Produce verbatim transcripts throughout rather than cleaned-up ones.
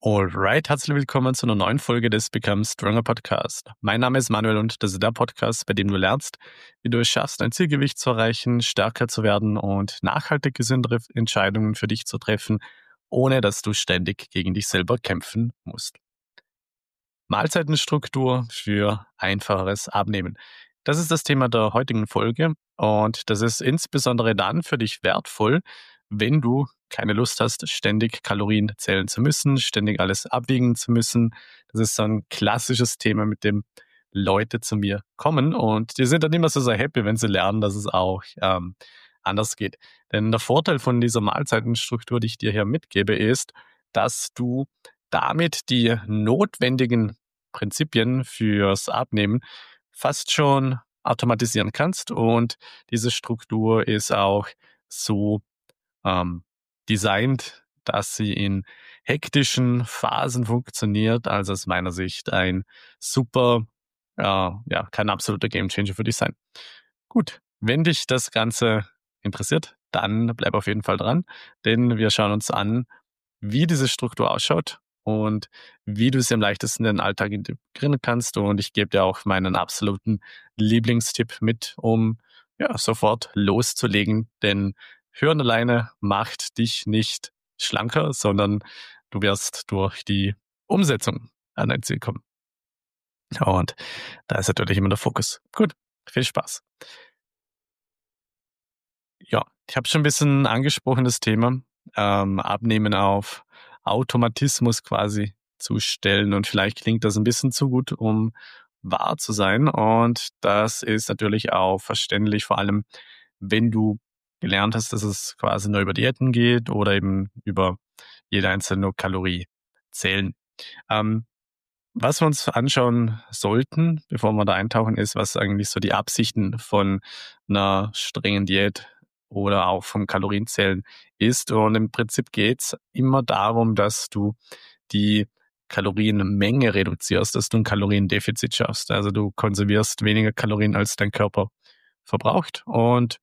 Alright, herzlich willkommen zu einer neuen Folge des Become Stronger Podcast. Mein Name ist Manuel und das ist der Podcast, bei dem du lernst, wie du es schaffst, ein Zielgewicht zu erreichen, stärker zu werden und nachhaltig gesündere Entscheidungen für dich zu treffen, ohne dass du ständig gegen dich selber kämpfen musst. Mahlzeitenstruktur für einfacheres Abnehmen. Das ist das Thema der heutigen Folge und das ist insbesondere dann für dich wertvoll, wenn du keine Lust hast, ständig Kalorien zählen zu müssen, ständig alles abwiegen zu müssen. Das ist so ein klassisches Thema, mit dem Leute zu mir kommen und die sind dann immer so sehr happy, wenn sie lernen, dass es auch ähm, anders geht. Denn der Vorteil von dieser Mahlzeitenstruktur, die ich dir hier mitgebe, ist, dass du damit die notwendigen Prinzipien fürs Abnehmen fast schon automatisieren kannst. Und diese Struktur ist auch so ähm, designt, dass sie in hektischen Phasen funktioniert. Also aus meiner Sicht ein super, äh, ja, kein absoluter Gamechanger für dich sein. Gut, wenn dich das Ganze interessiert, dann bleib auf jeden Fall dran, denn wir schauen uns an, wie diese Struktur ausschaut und wie du sie am leichtesten in den Alltag integrieren kannst. Und ich gebe dir auch meinen absoluten Lieblingstipp mit, um ja sofort loszulegen. Denn Hören alleine macht dich nicht schlanker, sondern du wirst durch die Umsetzung an dein Ziel kommen. Und da ist natürlich immer der Fokus. Gut, viel Spaß. Ja, ich habe schon ein bisschen angesprochen, das Thema, ähm, Abnehmen auf Automatismus quasi zu stellen und vielleicht klingt das ein bisschen zu gut, um wahr zu sein und das ist natürlich auch verständlich, vor allem, wenn du gelernt hast, dass es quasi nur über Diäten geht oder eben über jede einzelne Kalorie zählen. Ähm, was wir uns anschauen sollten, bevor wir da eintauchen, ist, was eigentlich so die Absichten von einer strengen Diät oder auch vom Kalorienzählen ist. Und im Prinzip geht's immer darum, dass du die Kalorienmenge reduzierst, dass du ein Kaloriendefizit schaffst. Also du konservierst weniger Kalorien, als dein Körper verbraucht. Und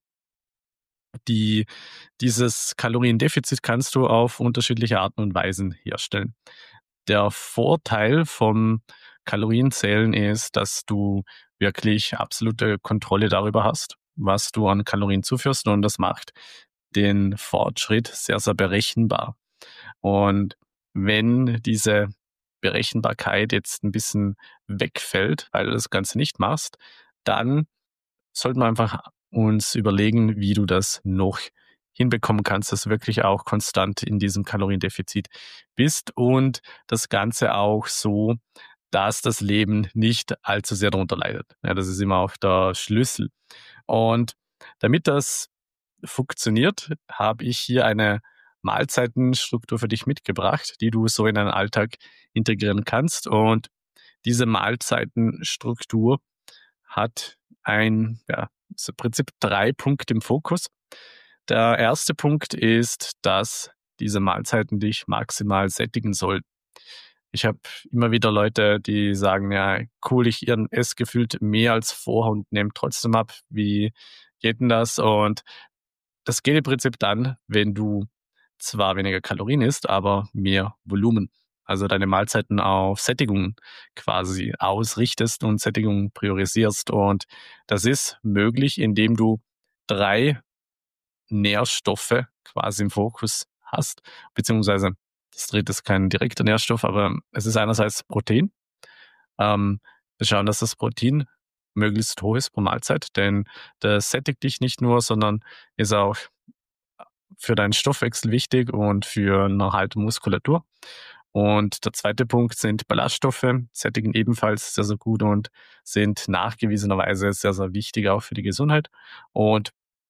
die, dieses Kaloriendefizit kannst du auf unterschiedliche Arten und Weisen herstellen. Der Vorteil vom Kalorienzählen ist, dass du wirklich absolute Kontrolle darüber hast, was du an Kalorien zuführst und das macht den Fortschritt sehr, sehr berechenbar. Und wenn diese Berechenbarkeit jetzt ein bisschen wegfällt, weil du das Ganze nicht machst, dann sollten wir einfach uns überlegen, wie du das noch hinbekommen kannst, dass du wirklich auch konstant in diesem Kaloriendefizit bist und das Ganze auch so, dass das Leben nicht allzu sehr darunter leidet. Ja, das ist immer auch der Schlüssel. Und damit das funktioniert, habe ich hier eine Mahlzeitenstruktur für dich mitgebracht, die du so in deinen Alltag integrieren kannst. Und diese Mahlzeitenstruktur hat ein, ja, so im Prinzip drei Punkte im Fokus. Der erste Punkt ist, dass diese Mahlzeiten dich maximal sättigen sollen. Ich habe immer wieder Leute, die sagen, ja, cool, ich esse gefühlt mehr als vorher und nehme trotzdem ab. Wie geht denn das? Und das geht im Prinzip dann, wenn du zwar weniger Kalorien isst, aber mehr Volumen. Also deine Mahlzeiten auf Sättigung quasi ausrichtest und Sättigung priorisierst. Und das ist möglich, indem du drei Nährstoffe quasi im Fokus hast, beziehungsweise das dritte ist kein direkter Nährstoff, aber es ist einerseits Protein. Ähm, wir schauen, dass das Protein möglichst hoch ist pro Mahlzeit, denn das sättigt dich nicht nur, sondern ist auch für deinen Stoffwechsel wichtig und für eine Halt Muskulatur. Und der zweite Punkt sind Ballaststoffe, sättigen ebenfalls sehr, sehr gut und sind nachgewiesenerweise sehr, sehr wichtig auch für die Gesundheit. Und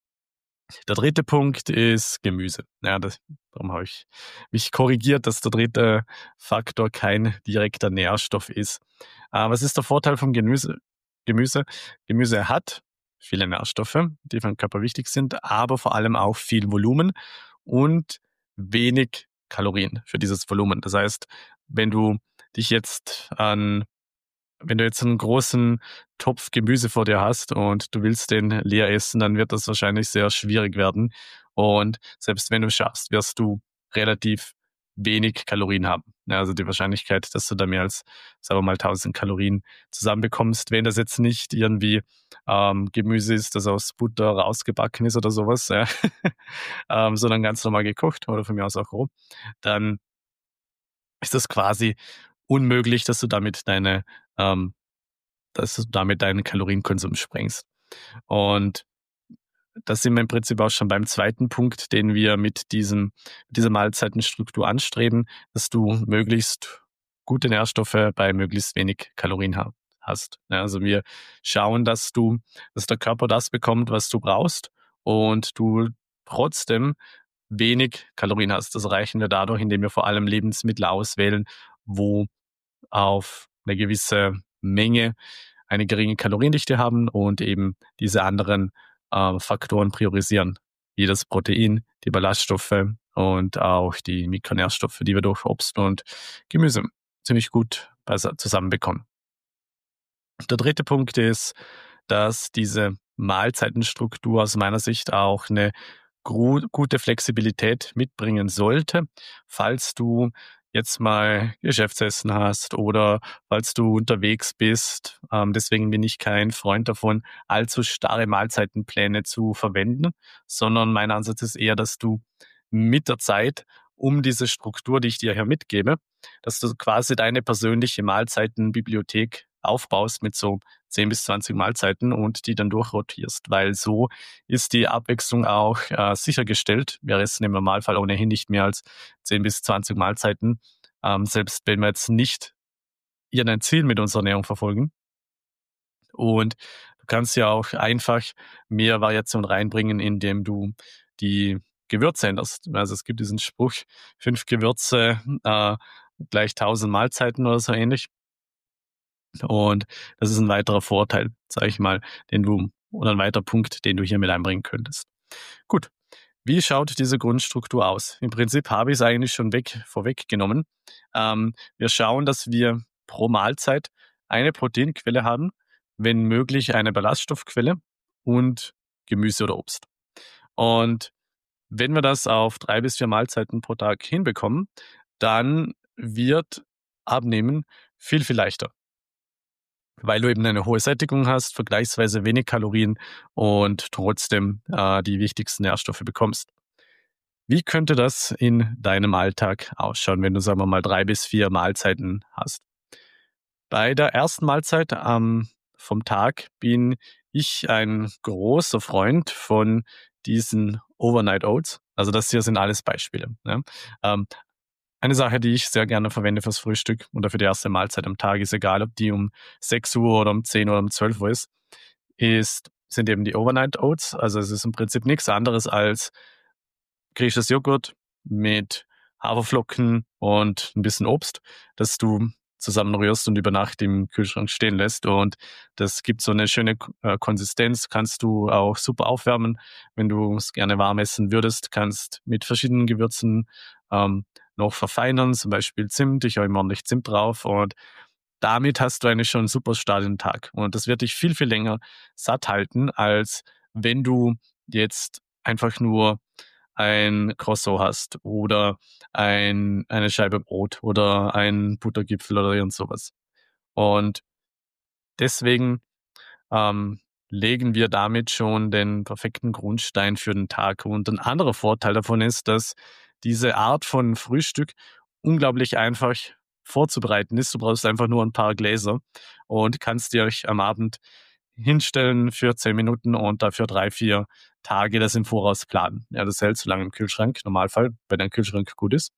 der dritte Punkt ist Gemüse. Ja, das, darum habe ich mich korrigiert, dass der dritte Faktor kein direkter Nährstoff ist. Äh, was ist der Vorteil vom Gemüse? Gemüse? Gemüse hat viele Nährstoffe, die für den Körper wichtig sind, aber vor allem auch viel Volumen und wenig Kalorien für dieses Volumen. Das heißt, wenn du dich jetzt an wenn du jetzt einen großen Topf Gemüse vor dir hast und du willst den leer essen, dann wird das wahrscheinlich sehr schwierig werden. Und selbst wenn du schaffst, wirst du relativ wenig Kalorien haben. Ja, also die Wahrscheinlichkeit, dass du da mehr als, sagen wir mal, tausend Kalorien zusammenbekommst, wenn das jetzt nicht irgendwie ähm, Gemüse ist, das aus Butter rausgebacken ist oder sowas, ja, ähm, sondern ganz normal gekocht oder von mir aus auch roh, dann ist das quasi unmöglich, dass du damit deine, ähm, dass du damit deinen Kalorienkonsum sprengst. Und da sind wir im Prinzip auch schon beim zweiten Punkt, den wir mit diesem, mit dieser Mahlzeitenstruktur anstreben, dass du möglichst gute Nährstoffe bei möglichst wenig Kalorien ha- hast. Ja, also wir schauen, dass du, dass der Körper das bekommt, was du brauchst und du trotzdem wenig Kalorien hast. Das erreichen wir dadurch, indem wir vor allem Lebensmittel auswählen, wo auf eine gewisse Menge eine geringe Kaloriendichte haben und eben diese anderen äh, Faktoren priorisieren, wie das Protein, die Ballaststoffe und auch die Mikronährstoffe, die wir durch Obst und Gemüse ziemlich gut beise- zusammenbekommen. Der dritte Punkt ist, dass diese Mahlzeitenstruktur aus meiner Sicht auch eine gru gute Flexibilität mitbringen sollte, falls du jetzt mal Geschäftsessen hast oder falls du unterwegs bist. Ähm, deswegen bin ich kein Freund davon, allzu starre Mahlzeitenpläne zu verwenden, sondern mein Ansatz ist eher, dass du mit der Zeit um diese Struktur, die ich dir hier mitgebe, dass du quasi deine persönliche Mahlzeitenbibliothek aufbaust mit so zehn bis zwanzig Mahlzeiten und die dann durchrotierst, weil so ist die Abwechslung auch äh, sichergestellt. Wir essen im Normalfall ohnehin nicht mehr als zehn bis zwanzig Mahlzeiten, ähm, selbst wenn wir jetzt nicht irgendein Ziel mit unserer Ernährung verfolgen. Und du kannst ja auch einfach mehr Variation reinbringen, indem du die Gewürze änderst. Also es gibt diesen Spruch, fünf Gewürze äh, gleich tausend Mahlzeiten oder so ähnlich. Und das ist ein weiterer Vorteil, sage ich mal, den du oder ein weiterer Punkt, den du hier mit einbringen könntest. Gut, wie schaut diese Grundstruktur aus? Im Prinzip habe ich es eigentlich schon weg, vorweggenommen. Ähm, wir schauen, dass wir pro Mahlzeit eine Proteinquelle haben, wenn möglich eine Ballaststoffquelle und Gemüse oder Obst. Und wenn wir das auf drei bis vier Mahlzeiten pro Tag hinbekommen, dann wird Abnehmen viel, viel leichter, weil du eben eine hohe Sättigung hast, vergleichsweise wenig Kalorien und trotzdem äh, die wichtigsten Nährstoffe bekommst. Wie könnte das in deinem Alltag ausschauen, wenn du, sagen wir mal, drei bis vier Mahlzeiten hast? Bei der ersten Mahlzeit ähm, vom Tag bin ich ein großer Freund von diesen Overnight Oats. Also das hier sind alles Beispiele. Ne? Ähm, eine Sache, die ich sehr gerne verwende fürs Frühstück oder für die erste Mahlzeit am Tag, ist egal, ob die um sechs Uhr oder um zehn oder um zwölf Uhr ist, ist, sind eben die Overnight Oats. Also es ist im Prinzip nichts anderes als griechisches Joghurt mit Haferflocken und ein bisschen Obst, das du zusammenrührst und über Nacht im Kühlschrank stehen lässt. Und das gibt so eine schöne äh, Konsistenz. Kannst du auch super aufwärmen, wenn du es gerne warm essen würdest. Kannst mit verschiedenen Gewürzen ähm, noch verfeinern, zum Beispiel Zimt. Ich habe immer ordentlich Zimt drauf. Und damit hast du eigentlich schon einen super Start in den Tag. Und das wird dich viel, viel länger satt halten, als wenn du jetzt einfach nur ein Croissant hast oder ein, eine Scheibe Brot oder ein Buttergipfel oder irgend sowas. Und deswegen ähm, legen wir damit schon den perfekten Grundstein für den Tag. Und ein anderer Vorteil davon ist, dass diese Art von Frühstück unglaublich einfach vorzubereiten ist. Du brauchst einfach nur ein paar Gläser und kannst dir am Abend hinstellen für zehn Minuten und dafür drei, vier Tage das im Voraus planen. Ja, das hält so lange im Kühlschrank, im Normalfall, wenn dein Kühlschrank gut ist.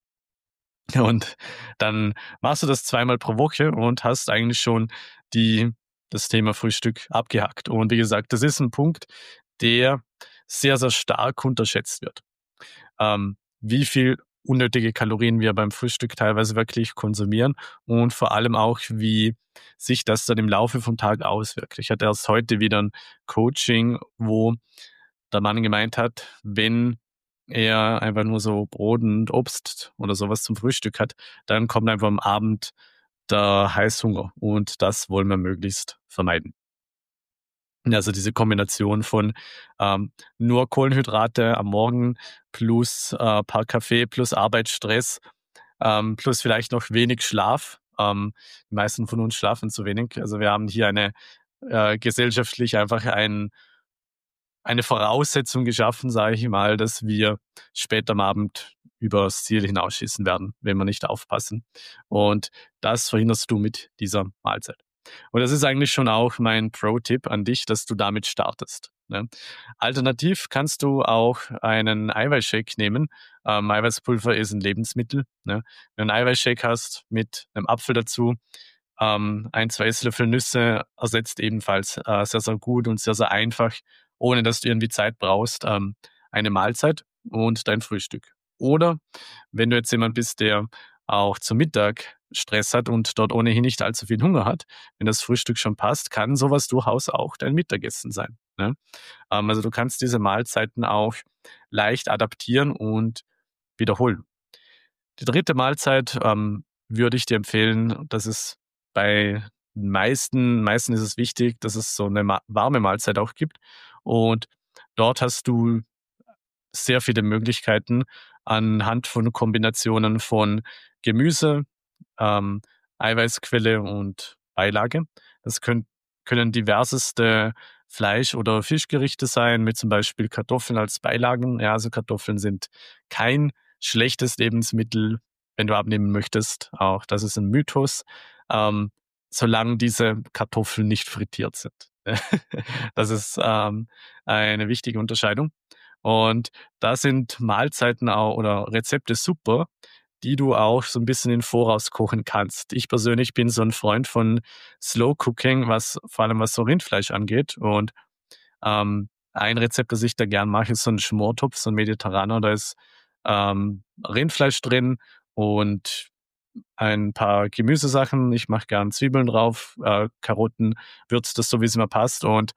Und dann machst du das zweimal pro Woche und hast eigentlich schon die, das Thema Frühstück abgehakt. Und wie gesagt, das ist ein Punkt, der sehr, sehr stark unterschätzt wird. Ähm, wie viel unnötige Kalorien wir beim Frühstück teilweise wirklich konsumieren und vor allem auch, wie sich das dann im Laufe vom Tag auswirkt. Ich hatte erst heute wieder ein Coaching, wo der Mann gemeint hat, wenn er einfach nur so Brot und Obst oder sowas zum Frühstück hat, dann kommt einfach am Abend der Heißhunger und das wollen wir möglichst vermeiden. Also diese Kombination von ähm, nur Kohlenhydrate am Morgen plus äh, paar Kaffee plus Arbeitsstress ähm, plus vielleicht noch wenig Schlaf. Ähm, die meisten von uns schlafen zu wenig. Also wir haben hier eine äh, gesellschaftlich einfach ein eine Voraussetzung geschaffen, sage ich mal, dass wir später am Abend übers Ziel hinausschießen werden, wenn wir nicht aufpassen. Und das verhinderst du mit dieser Mahlzeit. Und das ist eigentlich schon auch mein Pro-Tipp an dich, dass du damit startest. Ne? Alternativ kannst du auch einen Eiweißshake nehmen. Ähm, Eiweißpulver ist ein Lebensmittel. Ne? Wenn du einen Eiweißshake hast mit einem Apfel dazu, ähm, ein, zwei Esslöffel Nüsse ersetzt ebenfalls äh, sehr, sehr gut und sehr, sehr einfach, ohne dass du irgendwie Zeit brauchst, ähm, eine Mahlzeit und dein Frühstück. Oder wenn du jetzt jemand bist, der auch zum Mittag Stress hat und dort ohnehin nicht allzu viel Hunger hat, wenn das Frühstück schon passt, kann sowas durchaus auch dein Mittagessen sein. Ne? Ähm, also du kannst diese Mahlzeiten auch leicht adaptieren und wiederholen. Die dritte Mahlzeit ähm, würde ich dir empfehlen, dass es bei den meisten, meisten ist es wichtig, dass es so eine ma warme Mahlzeit auch gibt. Und dort hast du sehr viele Möglichkeiten anhand von Kombinationen von Gemüse, ähm, Eiweißquelle und Beilage. Das können, können diverseste Fleisch- oder Fischgerichte sein, mit zum Beispiel Kartoffeln als Beilagen. Ja, also Kartoffeln sind kein schlechtes Lebensmittel, wenn du abnehmen möchtest. Auch das ist ein Mythos, ähm, solange diese Kartoffeln nicht frittiert sind. Das ist ähm, eine wichtige Unterscheidung. Und da sind Mahlzeiten auch oder Rezepte super, die du auch so ein bisschen in Voraus kochen kannst. Ich persönlich bin so ein Freund von Slow Cooking, was vor allem was so Rindfleisch angeht. Und ähm, ein Rezept, das ich da gern mache, ist so ein Schmortopf, so ein mediterraner. Da ist ähm, Rindfleisch drin und ein paar Gemüsesachen. Ich mache gern Zwiebeln drauf, äh, Karotten, würze das so, wie es mir passt und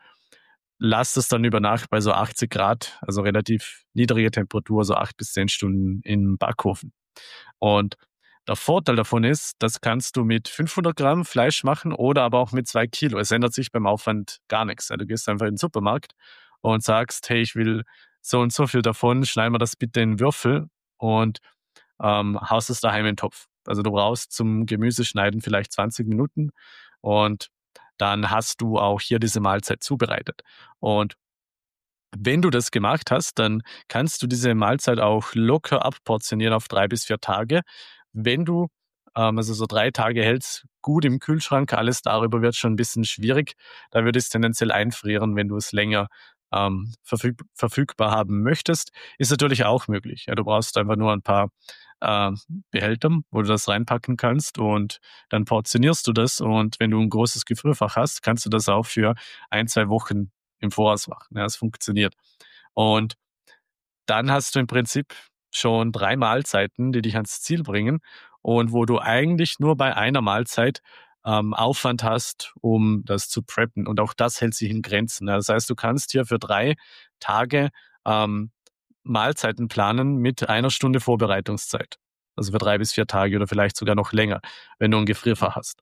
lasse es dann über Nacht bei so achtzig Grad, also relativ niedrige Temperatur, so acht bis zehn Stunden im Backofen. Und der Vorteil davon ist, das kannst du mit fünfhundert Gramm Fleisch machen oder aber auch mit zwei Kilo. Es ändert sich beim Aufwand gar nichts. Ja, du gehst einfach in den Supermarkt und sagst, hey, ich will so und so viel davon, schneid mir das bitte in Würfel und ähm, haust es daheim in den Topf. Also du brauchst zum Gemüseschneiden vielleicht zwanzig Minuten und dann hast du auch hier diese Mahlzeit zubereitet. Und wenn du das gemacht hast, dann kannst du diese Mahlzeit auch locker abportionieren auf drei bis vier Tage. Wenn du, ähm, also so drei Tage hältst, gut im Kühlschrank, alles darüber wird schon ein bisschen schwierig. Da würde es tendenziell einfrieren, wenn du es länger ähm, verfüg verfügbar haben möchtest. Ist natürlich auch möglich. Ja, du brauchst einfach nur ein paar äh, Behälter, wo du das reinpacken kannst und dann portionierst du das. Und wenn du ein großes Gefrierfach hast, kannst du das auch für ein, zwei Wochen im Voraus machen. Ja, es funktioniert. Und dann hast du im Prinzip schon drei Mahlzeiten, die dich ans Ziel bringen und wo du eigentlich nur bei einer Mahlzeit ähm, Aufwand hast, um das zu preppen. Und auch das hält sich in Grenzen. Ja, das heißt, du kannst hier für drei Tage ähm, Mahlzeiten planen mit einer Stunde Vorbereitungszeit. Also für drei bis vier Tage oder vielleicht sogar noch länger, wenn du ein Gefrierfach hast.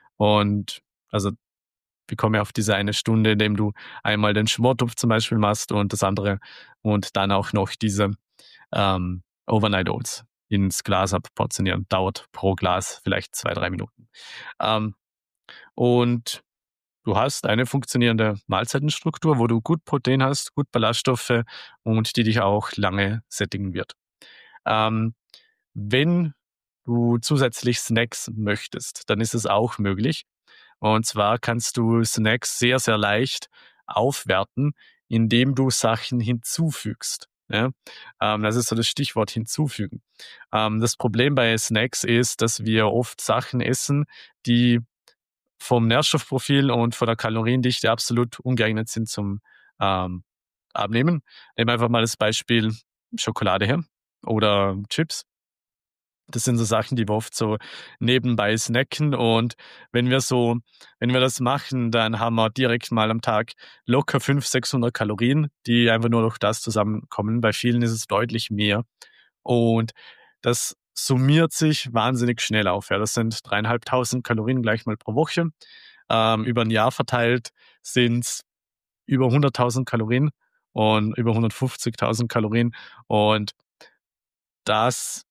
Und also wir kommen ja auf diese eine Stunde, indem du einmal den Schmortopf zum Beispiel machst und das andere und dann auch noch diese ähm, Overnight Oats ins Glas abportionieren. Dauert pro Glas vielleicht zwei, drei Minuten. Ähm, und du hast eine funktionierende Mahlzeitenstruktur, wo du gut Protein hast, gut Ballaststoffe und die dich auch lange sättigen wird. Ähm, wenn du zusätzlich Snacks möchtest, dann ist es auch möglich. Und zwar kannst du Snacks sehr, sehr leicht aufwerten, indem du Sachen hinzufügst. Ja? Ähm, das ist so das Stichwort hinzufügen. Ähm, das Problem bei Snacks ist, dass wir oft Sachen essen, die vom Nährstoffprofil und von der Kaloriendichte absolut ungeeignet sind zum ähm, Abnehmen. Nehmen wir einfach mal das Beispiel Schokolade her oder Chips. Das sind so Sachen, die wir oft so nebenbei snacken und wenn wir so wenn wir das machen, dann haben wir direkt mal am Tag locker fünfhundert, sechshundert Kalorien, die einfach nur durch das zusammenkommen. Bei vielen ist es deutlich mehr und das summiert sich wahnsinnig schnell auf. Ja, das sind dreitausendfünfhundert Kalorien gleich mal pro Woche. Ähm, über ein Jahr verteilt sind's über hunderttausend Kalorien und über hundertfünfzigtausend Kalorien und das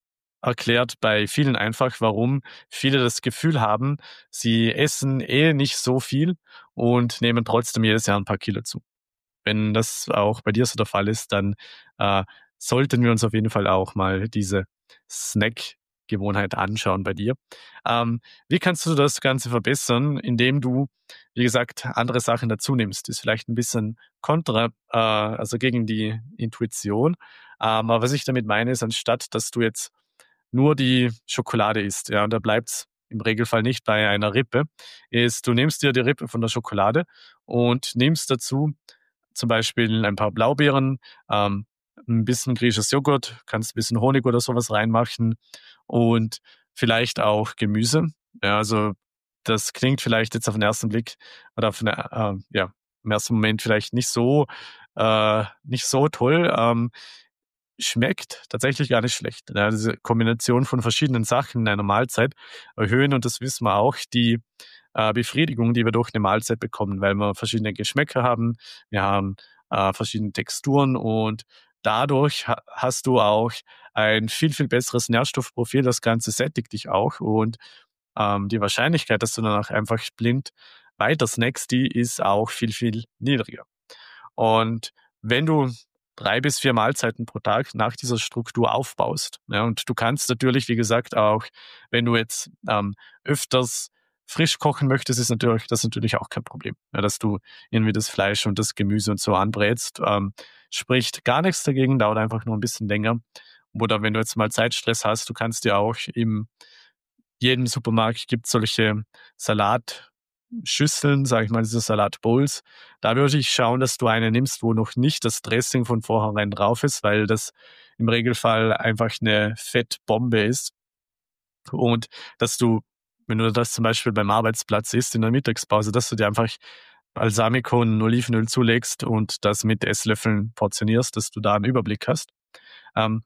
erklärt bei vielen einfach, warum viele das Gefühl haben, sie essen eh nicht so viel und nehmen trotzdem jedes Jahr ein paar Kilo zu. Wenn das auch bei dir so der Fall ist, dann äh, sollten wir uns auf jeden Fall auch mal diese Snack-Gewohnheit anschauen bei dir. Ähm, wie kannst du das Ganze verbessern, indem du, wie gesagt, andere Sachen dazu nimmst? Ist vielleicht ein bisschen kontra, äh, also gegen die Intuition. Ähm, aber was ich damit meine, ist, anstatt dass du jetzt nur die Schokolade isst, ja, und da bleibt's im Regelfall nicht bei einer Rippe, ist, du nimmst dir die Rippe von der Schokolade und nimmst dazu zum Beispiel ein paar Blaubeeren, ähm, 'n bisschen griechisches Joghurt, kannst ein bisschen Honig oder sowas reinmachen und vielleicht auch Gemüse. Ja, also, das klingt vielleicht jetzt auf den ersten Blick oder auf 'ne äh, ja, im ersten Moment vielleicht nicht so äh, nicht so toll, ähm, schmeckt tatsächlich gar nicht schlecht. Ja, diese Kombination von verschiedenen Sachen in einer Mahlzeit erhöhen, und das wissen wir auch, die äh, Befriedigung, die wir durch eine Mahlzeit bekommen, weil wir verschiedene Geschmäcker haben, wir haben äh, verschiedene Texturen, und dadurch ha hast du auch ein viel, viel besseres Nährstoffprofil. Das Ganze sättigt dich auch, und ähm, die Wahrscheinlichkeit, dass du danach einfach blind weiter snackst, die ist auch viel, viel niedriger. Und wenn du drei bis vier Mahlzeiten pro Tag nach dieser Struktur aufbaust, ja, und du kannst natürlich, wie gesagt, auch, wenn du jetzt ähm, öfters frisch kochen möchtest, ist natürlich das natürlich auch kein Problem, ja, dass du irgendwie das Fleisch und das Gemüse und so anbrätst. Ähm, spricht gar nichts dagegen, dauert einfach nur ein bisschen länger. Oder wenn du jetzt mal Zeitstress hast, du kannst dir auch im jedem Supermarkt gibt solche Salatschüsseln, sage ich mal, diese Salatbowls. Da würde ich schauen, dass du eine nimmst, wo noch nicht das Dressing von vornherein drauf ist, weil das im Regelfall einfach eine Fettbombe ist. Und dass du, wenn du das zum Beispiel beim Arbeitsplatz isst in der Mittagspause, dass du dir einfach Balsamico und Olivenöl zulegst und das mit Esslöffeln portionierst, dass du da einen Überblick hast. Ähm,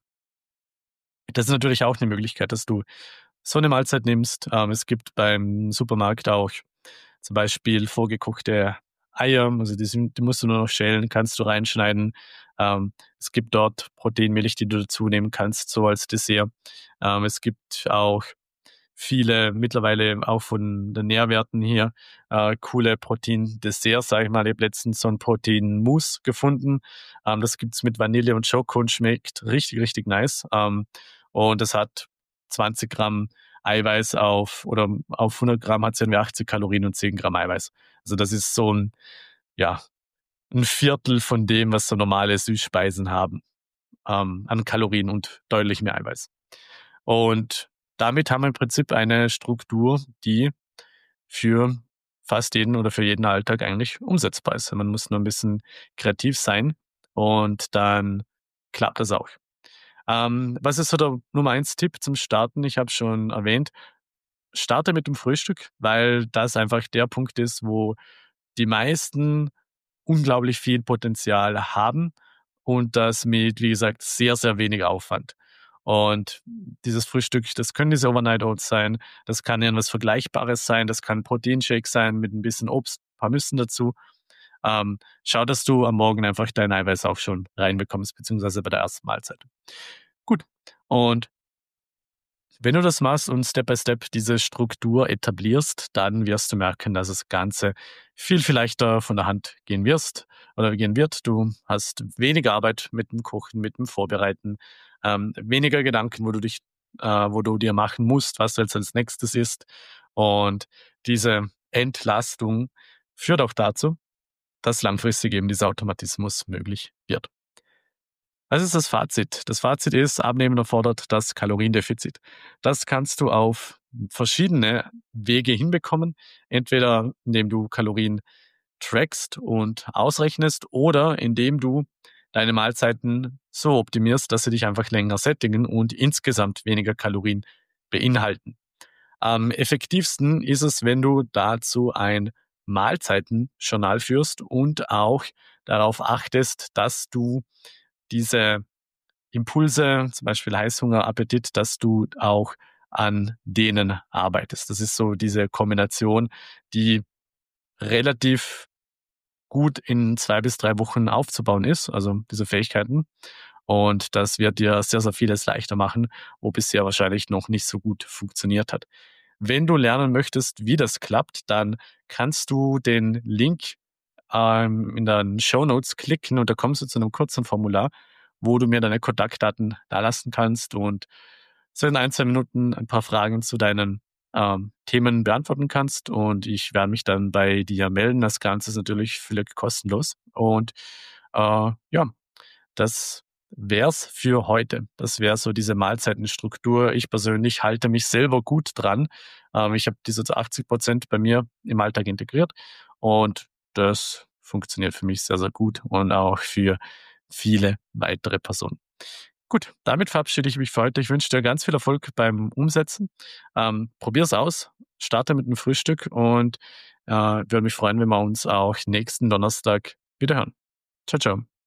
Das ist natürlich auch eine Möglichkeit, dass du so eine Mahlzeit nimmst. Ähm, es gibt beim Supermarkt auch zum Beispiel vorgekochte Eier, also die sind die musst du nur noch schälen, kannst du reinschneiden. Ähm, es gibt dort Proteinmilch, die du dazu nehmen kannst, so als Dessert. Ähm, es gibt auch viele mittlerweile auch von den Nährwerten hier äh, coole Protein-Desserts, sage ich mal. Ich habe letztens so ein Protein-Mousse gefunden. Ähm, das gibt's mit Vanille und Schoko und schmeckt richtig, richtig nice. Ähm, und es hat zwanzig Gramm Eiweiß auf, oder auf hundert Gramm hat es irgendwie achtzig Kalorien und zehn Gramm Eiweiß. Also das ist so ein, ja, ein Viertel von dem, was so normale Süßspeisen haben, ähm, an Kalorien und deutlich mehr Eiweiß. Und damit haben wir im Prinzip eine Struktur, die für fast jeden oder für jeden Alltag eigentlich umsetzbar ist. Man muss nur ein bisschen kreativ sein, und dann klappt das auch. Ähm, was ist so der Nummer eins Tipp zum Starten? Ich habe schon erwähnt, starte mit dem Frühstück, weil das einfach der Punkt ist, wo die meisten unglaublich viel Potenzial haben, und das mit, wie gesagt, sehr, sehr wenig Aufwand. Und dieses Frühstück, das können diese Overnight Oats sein, das kann irgendwas Vergleichbares sein, das kann 'n Proteinshake sein mit ein bisschen Obst, paar Nüssen dazu. Ähm, schau, dass du am Morgen einfach dein Eiweiß auch schon reinbekommst, beziehungsweise bei der ersten Mahlzeit. Gut. Und wenn du das machst und Step by Step diese Struktur etablierst, dann wirst du merken, dass das Ganze viel, viel leichter von der Hand gehen wirst oder gehen wird. Du hast weniger Arbeit mit dem Kochen, mit dem Vorbereiten, ähm, weniger Gedanken, wo du dich, äh, wo du dir machen musst, was jetzt als nächstes ist. Und diese Entlastung führt auch dazu, dass langfristig eben dieser Automatismus möglich wird. Was ist das Fazit? Das Fazit ist, Abnehmen erfordert das Kaloriendefizit. Das kannst du auf verschiedene Wege hinbekommen. Entweder indem du Kalorien trackst und ausrechnest, oder indem du deine Mahlzeiten so optimierst, dass sie dich einfach länger sättigen und insgesamt weniger Kalorien beinhalten. Am effektivsten ist es, wenn du dazu ein Mahlzeitenjournal führst und auch darauf achtest, dass du diese Impulse, zum Beispiel Heißhunger, Appetit, dass du auch an denen arbeitest. Das ist so diese Kombination, die relativ gut in zwei bis drei Wochen aufzubauen ist, also diese Fähigkeiten. Und das wird dir sehr, sehr vieles leichter machen, wo bisher wahrscheinlich noch nicht so gut funktioniert hat. Wenn du lernen möchtest, wie das klappt, dann kannst du den Link ähm, in den Shownotes klicken und da kommst du zu einem kurzen Formular, wo du mir deine Kontaktdaten dalassen kannst und so in ein, zwei Minuten ein paar Fragen zu deinen ähm, Themen beantworten kannst. Und ich werde mich dann bei dir melden. Das Ganze ist natürlich völlig kostenlos. Und äh, ja, das wär's für heute. Das wäre so diese Mahlzeitenstruktur. Ich persönlich halte mich selber gut dran. Ähm, ich habe diese zu achtzig Prozent bei mir im Alltag integriert und das funktioniert für mich sehr, sehr gut und auch für viele weitere Personen. Gut, damit verabschiede ich mich für heute. Ich wünsche dir ganz viel Erfolg beim Umsetzen. Ähm, probier's aus, starte mit einem Frühstück und äh, würde mich freuen, wenn wir uns auch nächsten Donnerstag wieder hören. Ciao, ciao.